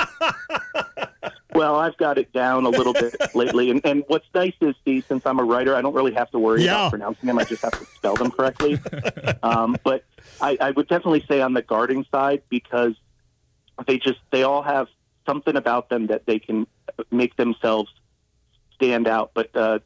Well, I've got it down a little bit lately. And what's nice is, Steve, since I'm a writer, I don't really have to worry about pronouncing them. I just have to spell them correctly. But I would definitely say on the guarding side, because they all have something about them that they can make themselves stand out. But the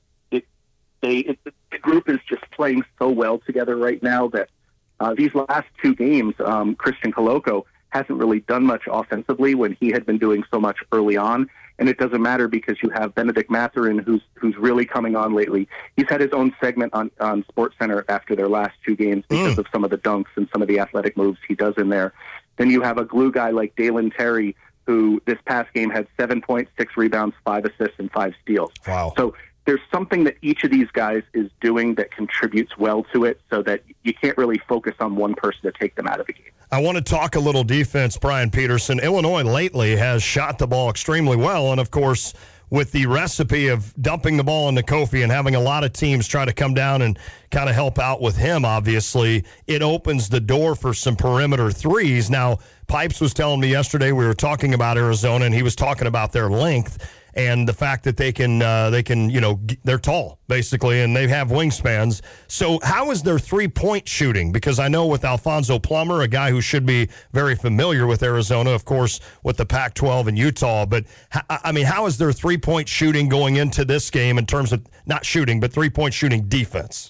group is just playing so well together right now that these last 2 games, Christian Koloko hasn't really done much offensively when he had been doing so much early on. And it doesn't matter, because you have Benedict Mathurin, who's really coming on lately. He's had his own segment on SportsCenter after their last 2 games because of some of the dunks and some of the athletic moves he does in there. Then you have a glue guy like Dalen Terry, who this past game had 7 points, 6 rebounds, 5 assists, and 5 steals.
Wow.
So there's something that each of these guys is doing that contributes well to it, so that you can't really focus on one person to take them out of the game.
I want to talk a little defense, Brian Peterson. Illinois lately has shot the ball extremely well, and of course, with the recipe of dumping the ball into Kofi and having a lot of teams try to come down and kind of help out with him, obviously, it opens the door for some perimeter threes. Now, Pipes was telling me yesterday, we were talking about Arizona, and he was talking about their length and the fact that they can, they're tall, basically, and they have wingspans. So how is their three-point shooting? Because I know with Alfonso Plummer, a guy who should be very familiar with Arizona, of course, with the Pac-12 and Utah, but, how is their three-point shooting going into this game in terms of not shooting, but three-point shooting defense?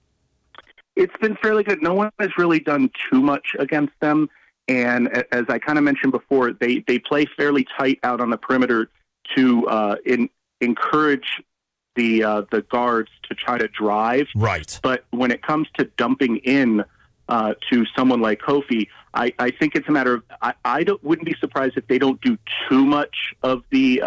It's been fairly good. No one has really done too much against them, and as I kind of mentioned before, they play fairly tight out on the perimeter to encourage the guards to try to drive.
Right.
But when it comes to dumping in to someone like Kofi, I think it's a matter of I wouldn't be surprised if they don't do too much of the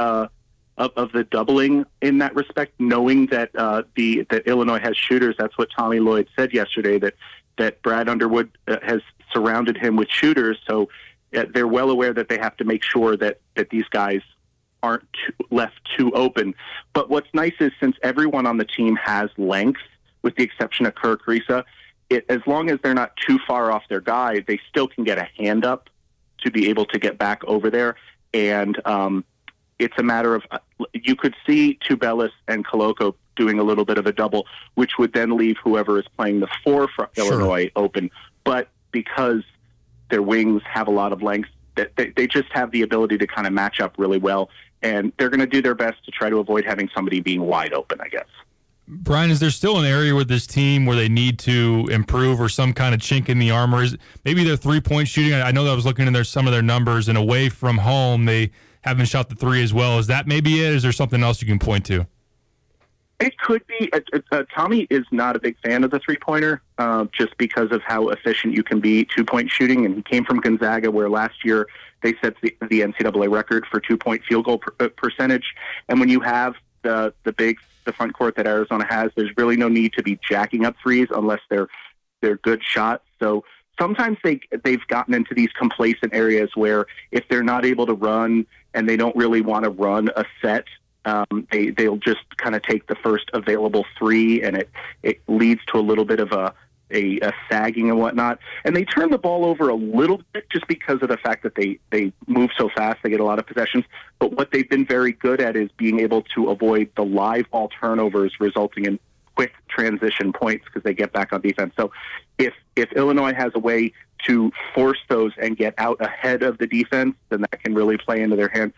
doubling in that respect, knowing that that Illinois has shooters. That's what Tommy Lloyd said yesterday, that Brad Underwood has surrounded him with shooters. So they're well aware that they have to make sure that these guys aren't left too open. But what's nice is, since everyone on the team has length, with the exception of Kirk Risa, as long as they're not too far off their guy, they still can get a hand up to be able to get back over there. And it's a matter of, you could see Tubelis and Koloko doing a little bit of a double, which would then leave whoever is playing the 4 for Illinois open. But because their wings have a lot of length, they just have the ability to kind of match up really well. And they're going to do their best to try to avoid having somebody being wide open, I guess.
Brian, is there still an area with this team where they need to improve, or some kind of chink in the armor? Is maybe their three-point shooting? I know that I was looking at some of their numbers, and away from home, they haven't shot the 3 as well. Is that maybe it? Is there something else you can point to?
It could be. Tommy is not a big fan of the three-pointer just because of how efficient you can be two-point shooting. And he came from Gonzaga, where last year they set the NCAA record for two-point field goal percentage. And when you have the front court that Arizona has, there's really no need to be jacking up threes unless they're good shots. So sometimes they've gotten into these complacent areas where if they're not able to run and they don't really want to run a set, they'll just kind of take the first available three, and it leads to a little bit of a sagging and whatnot. And they turn the ball over a little bit just because of the fact that they move so fast. They get a lot of possessions. But what they've been very good at is being able to avoid the live ball turnovers, resulting in quick transition points because they get back on defense. So if Illinois has a way to force those and get out ahead of the defense, then that can really play into their hands.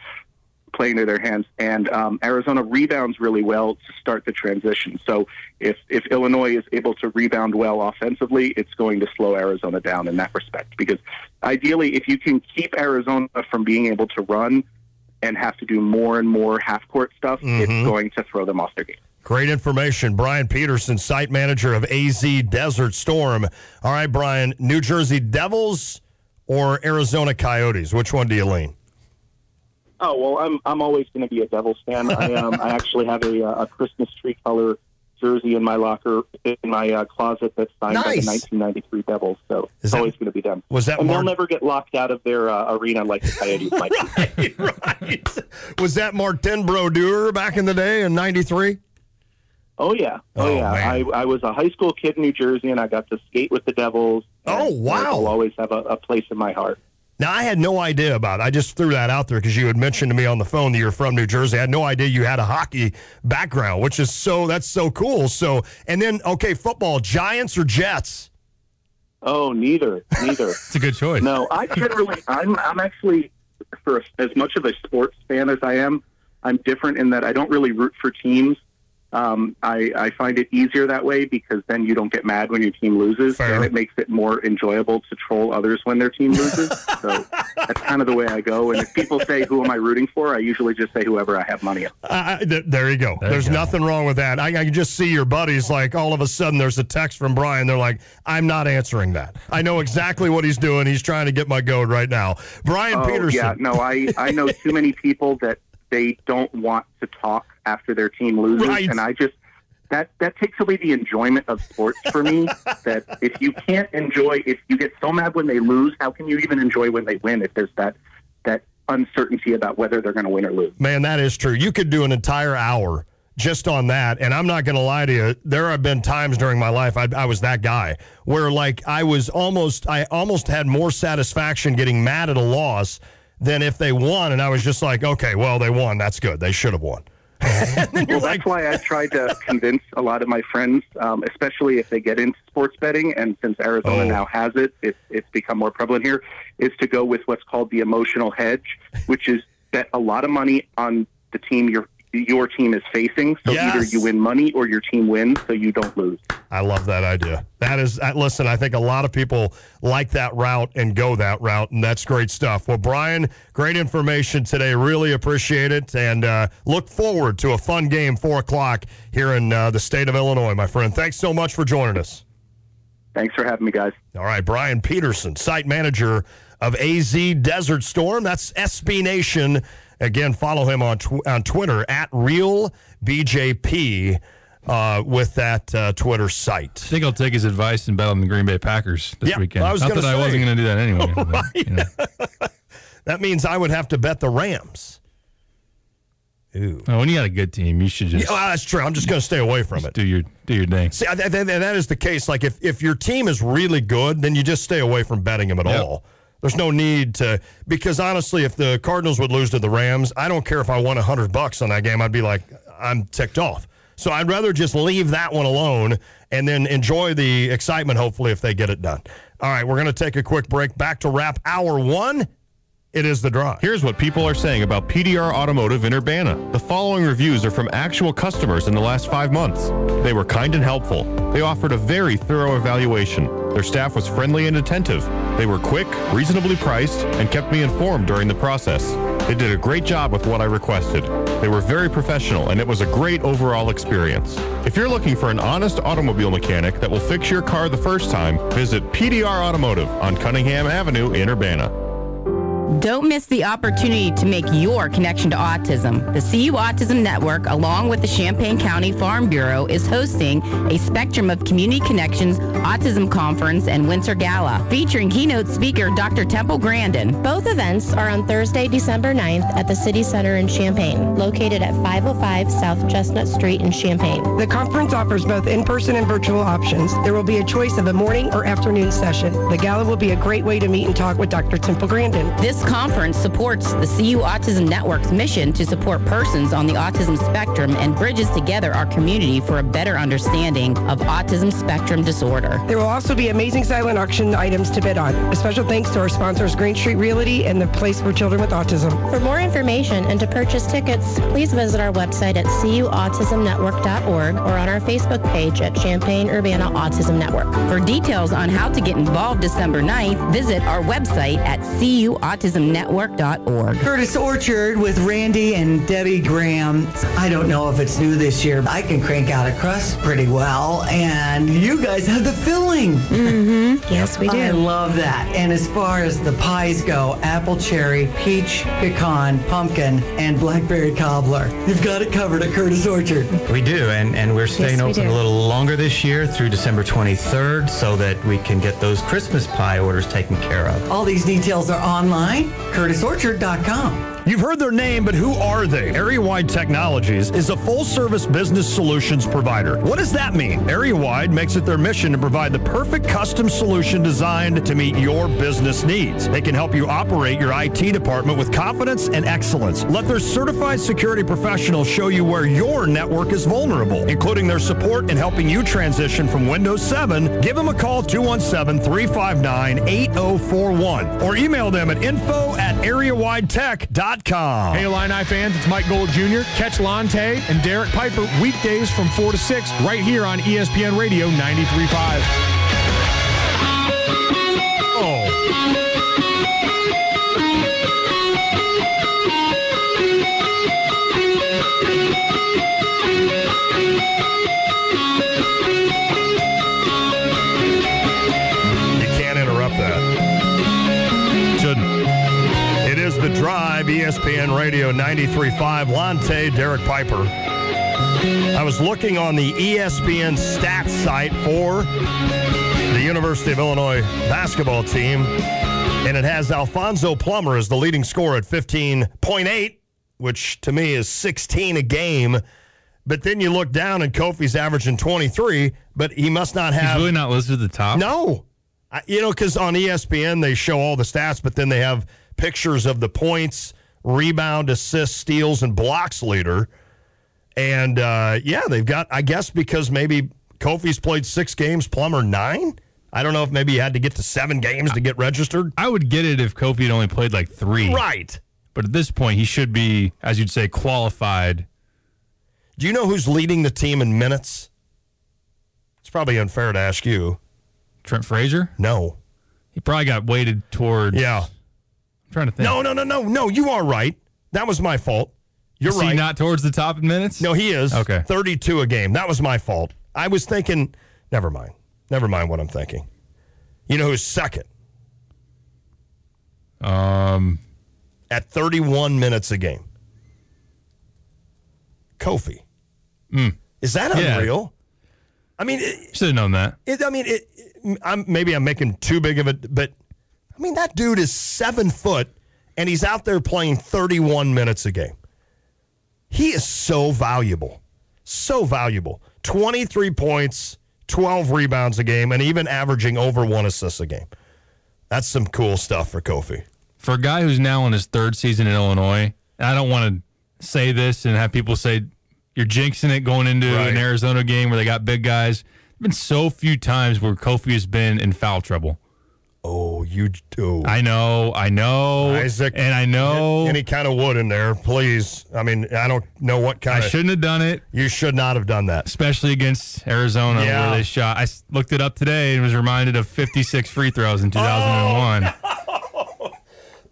And Arizona rebounds really well to start the transition. So if Illinois is able to rebound well offensively, it's going to slow Arizona down in that respect. Because ideally, if you can keep Arizona from being able to run and have to do more and more half-court stuff, it's going to throw them off their game.
Great information. Brian Peterson, site manager of AZ Desert Storm. All right, Brian, New Jersey Devils or Arizona Coyotes? Which one do you lean?
Oh, well, I'm always going to be a Devils fan. I actually have a Christmas tree color jersey in my locker, in my closet that's signed by the 1993 Devils. So it's always going to be them. And they'll never get locked out of their arena like the Coyotes might.
Right. Was that Martin Brodeur back in the day in 93?
Oh, yeah. I was a high school kid in New Jersey, and I got to skate with the Devils.
Oh, wow.
They'll always have a place in my heart.
Now, I had no idea about it. I just threw that out there because you had mentioned to me on the phone that you're from New Jersey. I had no idea you had a hockey background, which is that's so cool. So, and then, okay, football, Giants or Jets?
Oh, neither.
It's a good choice.
No, I'm actually, for as much of a sports fan as I am, I'm different in that I don't really root for teams. I find it easier that way because then you don't get mad when your team loses, and it makes it more enjoyable to troll others when their team loses. So that's kind of the way I go. And if people say, who am I rooting for? I usually just say whoever I have money on.
There you go. There's nothing wrong with that. I can just see your buddies, like all of a sudden there's a text from Brian. They're like, I'm not answering that. I know exactly what he's doing. He's trying to get my goat right now. Brian Peterson.
Yeah, no, I know too many people that they don't want to talk after their team loses, and I just that takes away the enjoyment of sports for me. That if you can't enjoy, if you get so mad when they lose, how can you even enjoy when they win? If there's that uncertainty about whether they're going to win or lose.
Man, that is true. You could do an entire hour just on that, and I'm not going to lie to you. There have been times during my life I was that guy where like I almost had more satisfaction getting mad at a loss than if they won, and I was just like, okay, well, they won. That's good. They should have won.
Well, that's why I tried to convince a lot of my friends, especially if they get into sports betting, and since Arizona now has it's become more prevalent here, is to go with what's called the emotional hedge, which is bet a lot of money on the team your team is facing. So either you win money or your team wins, so you don't lose.
I love that idea. Listen, I think a lot of people like that route and go that route, and that's great stuff. Well, Brian, great information today. Really appreciate it, and look forward to a fun game, 4 o'clock here in the state of Illinois, my friend. Thanks so much for joining us.
Thanks for having me, guys.
All right, Brian Peterson, site manager of AZ Desert Storm. That's SB Nation. Again, follow him on Twitter at RealBJP with that Twitter site.
I think I'll take his advice and bet on the Green Bay Packers this weekend.
I wasn't
going to do that anyway.
Right.
But, you know.
That means I would have to bet the Rams. Ooh.
Oh, when you got a good team, you should just.
Yeah, well, that's true. I'm just going to stay away from it.
Do your thing.
See, and that is the case. Like if your team is really good, then you just stay away from betting them at all. There's no need to, because honestly, if the Cardinals would lose to the Rams, I don't care if I won $100 on that game. I'd be like, I'm ticked off. So I'd rather just leave that one alone and then enjoy the excitement, hopefully, if they get it done. All right, we're going to take a quick break. Back to wrap hour 1. It is The Drive.
Here's what people are saying about PDR Automotive in Urbana. The following reviews are from actual customers in the last 5 months. They were kind and helpful. They offered a very thorough evaluation. Their staff was friendly and attentive. They were quick, reasonably priced, and kept me informed during the process. They did a great job with what I requested. They were very professional, and it was a great overall experience. If you're looking for an honest automobile mechanic that will fix your car the first time, visit PDR Automotive on Cunningham Avenue in Urbana.
Don't miss the opportunity to make your connection to autism. The CU Autism Network, along with the Champaign County Farm Bureau, is hosting a Spectrum of Community Connections Autism Conference and Winter Gala, featuring keynote speaker Dr. Temple Grandin.
Both events are on Thursday, December 9th at the City Center in Champaign, located at 505 South Chestnut Street in Champaign.
The conference offers both in-person and virtual options. There will be a choice of a morning or afternoon session. The gala will be a great way to meet and talk with Dr. Temple Grandin.
This conference supports the CU Autism Network's mission to support persons on the autism spectrum and bridges together our community for a better understanding of autism spectrum disorder.
There will also be amazing silent auction items to bid on. A special thanks to our sponsors, Green Street Realty and the Place for Children with Autism.
For more information and to purchase tickets, please visit our website at cuautismnetwork.org or on our Facebook page at Champaign-Urbana Autism Network.
For details on how to get involved December 9th, visit our website at cuautismnetwork.org.
Curtis Orchard with Randy and Debbie Graham. I don't know if it's new this year. I can crank out a crust pretty well, and you guys have the filling.
Mm-hmm. Yes, we do.
I love that. And as far as the pies go, apple cherry, peach, pecan, pumpkin, and blackberry cobbler. You've got it covered at Curtis Orchard.
We do, and we're staying open a little longer this year through December 23rd so that we can get those Christmas pie orders taken care of.
All these details are online, curtisorchard.com.
You've heard their name, but who are they? Area-Wide Technologies is a full-service business solutions provider. What does that mean? Area-Wide makes it their mission to provide the perfect custom solution designed to meet your business needs. They can help you operate your IT department with confidence and excellence. Let their certified security professionals show you where your network is vulnerable, including their support in helping you transition from Windows 7. Give them a call, 217-359-8041, or email them at info@areawidetech.com.
Hey, Illini fans, it's Mike Gold Jr. Catch Lonte and Derek Piper weekdays from 4 to 6 right here on ESPN Radio 93.5.
Oh. You can't interrupt that. Shouldn't. It is The Drive, ESPN Radio 93.5. Lonte, Derek Piper. I was looking on the ESPN stats site for the University of Illinois basketball team, and it has Alfonso Plummer as the leading scorer at 15.8, which to me is 16 a game. But then you look down and Kofi's averaging 23, but he must not have...
He's really not listed at the top?
No. Because on ESPN they show all the stats, but then they have pictures of the points, rebound, assists, steals, and blocks leader. And, they've got, I guess, because maybe Kofi's played 6 games, Plummer 9? I don't know if maybe he had to get to 7 games to get registered.
I would get it if Kofi had only played like 3.
Right.
But at this point, he should be, as you'd say, qualified.
Do you know who's leading the team in minutes? It's probably unfair to ask you.
Trent Frazier?
No.
He probably got weighted towards...
Yeah.
I'm trying to think.
No, you are right. That was my fault. You're
Is
right.
he not towards the top in minutes?
No, he is.
Okay.
32 a game. That was my fault. I was thinking, never mind. Never mind what I'm thinking. You know who's second? At 31 minutes a game. Kofi. Is that unreal? I mean,
should have known that.
Maybe I'm making too big of it, but I mean, that dude is 7 foot and he's out there playing 31 minutes a game. He is so valuable. So valuable. 23 points, 12 rebounds a game, and even averaging over 1 assist a game. That's some cool stuff for Kofi.
For a guy who's now in his 3rd season in Illinois, and I don't want to say this and have people say you're jinxing it going into an Arizona game where they got big guys. There have been so few times where Kofi has been in foul trouble.
Oh, you do.
I know.
Isaac,
and I know.
Any kind of wood in there, please. I mean, I don't know what kind
I shouldn't have done it.
You should not have done that.
Especially against Arizona where they shot. I looked it up today and was reminded of 56 free throws in 2001.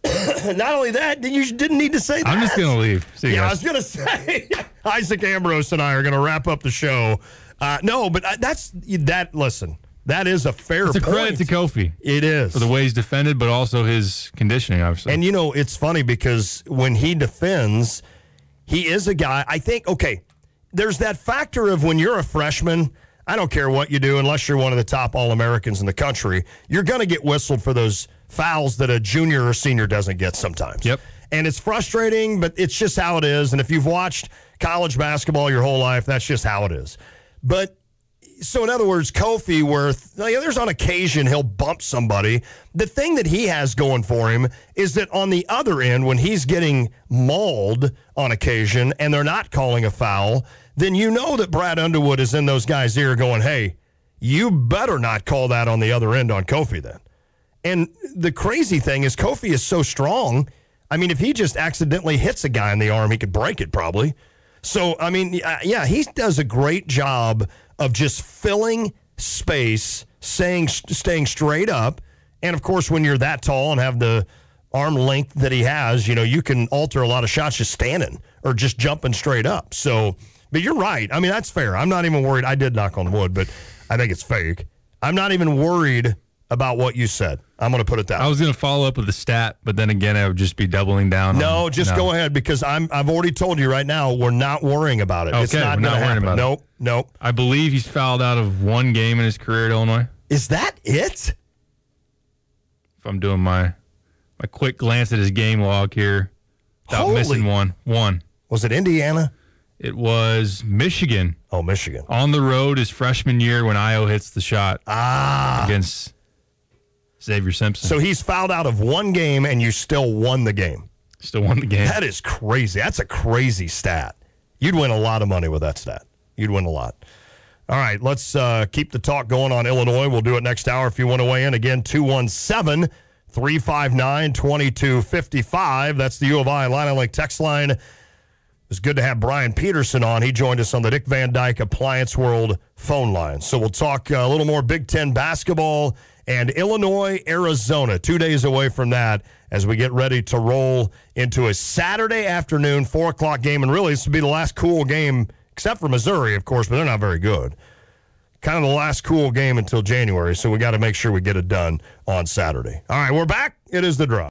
Not only that, you didn't need to say that.
I'm just going to leave. See you
I
guys.
was going to say, Isaac Ambrose and I are going to wrap up the show. No, but listen, that is a fair point.
It's a credit to Kofi.
It is.
For the way he's defended, but also his conditioning, obviously.
And, it's funny because when he defends, he is a guy, I think, okay, there's that factor of when you're a freshman, I don't care what you do, unless you're one of the top All-Americans in the country, you're going to get whistled for those fouls that a junior or senior doesn't get sometimes.
Yep.
And it's frustrating, but it's just how it is. And if you've watched college basketball your whole life, that's just how it is. But so in other words, Kofi, where there's on occasion he'll bump somebody. The thing that he has going for him is that on the other end, when he's getting mauled on occasion and they're not calling a foul, then you know that Brad Underwood is in those guys' ear going, hey, you better not call that on the other end on Kofi then. And the crazy thing is Kofi is so strong. I mean, if he just accidentally hits a guy in the arm, he could break it probably. So, I mean, yeah, he does a great job of just filling space, staying straight up. And, of course, when you're that tall and have the arm length that he has, you can alter a lot of shots just standing or just jumping straight up. So, but you're right. I mean, that's fair. I'm not even worried. I did knock on wood, but I think it's fake. I'm not even worried about what you said. I'm going to put it that way.
I was going to follow up with the stat, but then again, I would just be doubling down.
No, go ahead because I've already told you right now we're not worrying about it.
Okay,
it's not
we're not
going to
worrying
happen.
about it.
Nope.
I believe he's fouled out of one game in his career at Illinois.
Is that it?
If I'm doing my quick glance at his game log here, without missing one.
Was it Indiana?
It was Michigan.
Oh, Michigan.
On the road his freshman year when Io hits the shot against Xavier Simpson.
So he's fouled out of one game and you still won the game.
Still won the game.
That is crazy. That's a crazy stat. You'd win a lot of money with that stat. You'd win a lot. All right, let's keep the talk going on Illinois. We'll do it next hour if you want to weigh in. Again, 217-359-2255. That's the U of I Line Link text line. It's good to have Brian Peterson on. He joined us on the Dick Van Dyke Appliance World phone line. So we'll talk a little more Big Ten basketball and Illinois, Arizona, 2 days away from that as we get ready to roll into a Saturday afternoon, 4 o'clock game. And really, this will be the last cool game, except for Missouri, of course, but they're not very good. Kind of the last cool game until January, so we got to make sure we get it done on Saturday. All right, we're back. It is The Drive.